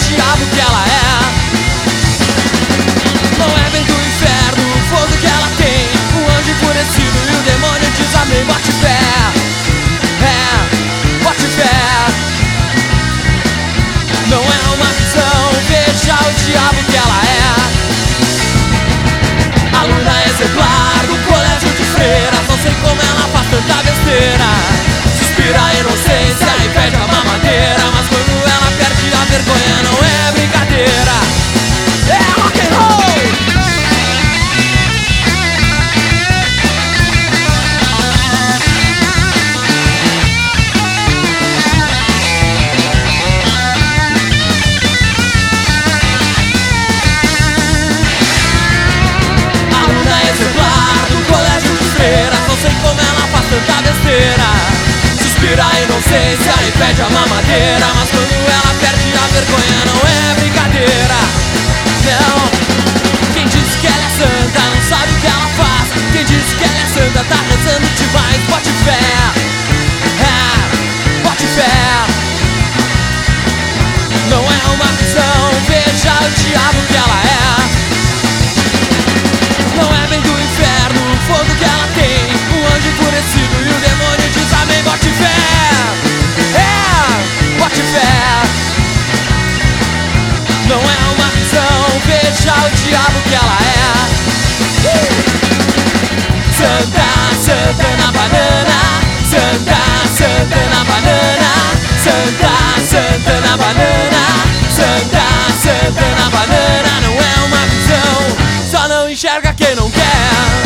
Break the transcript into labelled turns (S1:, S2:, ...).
S1: diabo que ela é. Não é bem do inferno o fogo que ela tem, o anjo enfurecido e o demônio diz amém. Bote fé, bote fé. Não é uma visão, veja o diabo que ela é. Aluna exemplar do colégio de freiras, não sei como ela faz tanta besteira. Suspira a inocência e pede a mamadeira, mas quando ela perde a vergonha não é brincadeira. É rock and roll! Aluna exemplar do colégio de freiras, não sei como ela faz tanta besteira. Suspira a inocência e pede a mamadeira, mas quando ela perde a vergonha não é brincadeira. Não, quem disse que ela é santa não sabe o que ela faz. Quem disse que ela é santa tá rezando demais. Bote fé, bote fé. Não é uma visão, veja o diabo que ela é. Não é bem do inferno o fogo que ela tem, o anjo enfurecido e o demônio diz amém. Bote fé, bote fé. Não é uma visão, veja o diabo que ela é. Santa, santa na banana, santa, santa na banana, santa, santa na banana, santa, santa na banana. Não é uma visão, só não enxerga quem não quer.